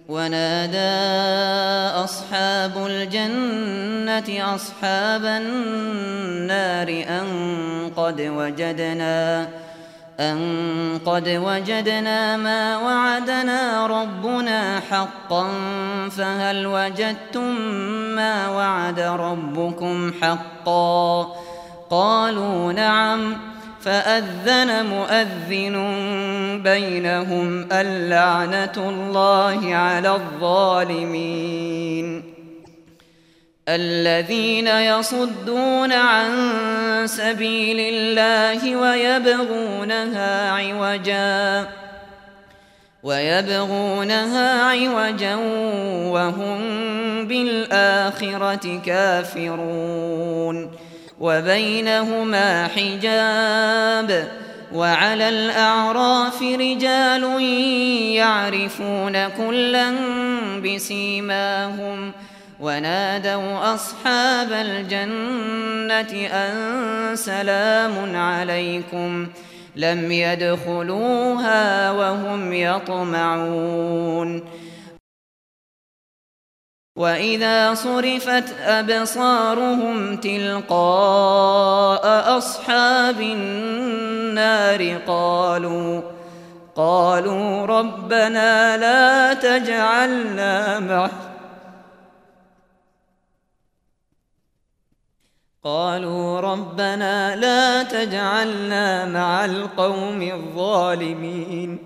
ونادى أصحاب الجنة أصحاب النار أن قد وجدنا ما وعدنا ربنا حقا فهل وجدتم ما وعد ربكم حقا؟ قالوا نعم. فأذن مؤذن بينهم اللعنة الله على الظالمين. الذين يصدون عن سبيل الله ويبغونها عوجا وهم بالآخرة كافرون. وبينهما حجاب. وعلى الأعراف رجال يعرفون كلا بسيماهم ونادوا أصحاب الجنة أن سلام عليكم لم يدخلوها وهم يطمعون. وإذا صرفت أبصارهم تلقاء أصحاب النار قالوا ربنا لا تجعلنا مع القوم الظالمين.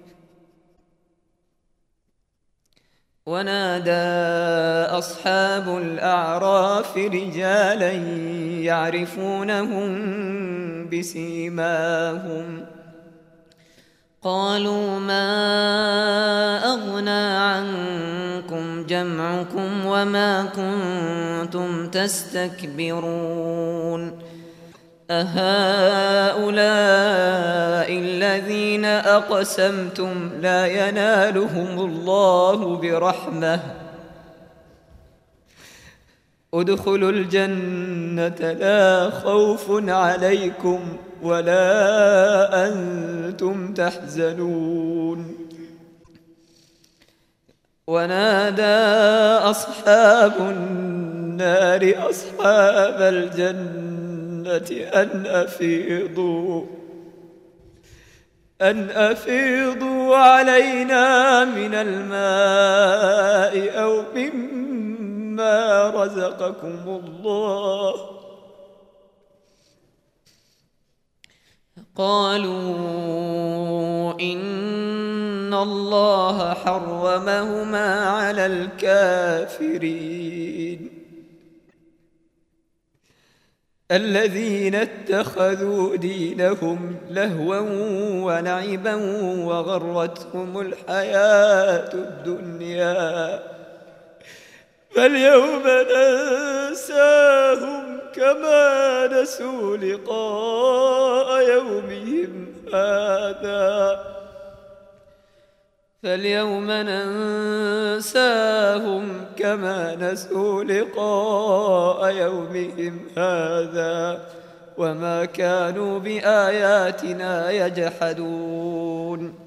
ونادى أصحاب الأعراف رجالا يعرفونهم بسيماهم قالوا ما أغنى عنكم جمعكم وما كنتم تستكبرون أهؤلاء الذين أقسمتم لا ينالهم الله برحمة ادخلوا الجنة لا خوف عليكم ولا أنتم تحزنون. ونادى أصحاب النار أصحاب الجنة أن أفيضوا علينا من الماء أو مما رزقكم الله. قالوا إن الله حرمهما على الكافرين الذين اتخذوا دينهم لهوا ولعبا وغرتهم الحياة الدنيا فاليوم ننساهم كما نسوا لقاء يومهم هذا وما كانوا بآياتنا يجحدون.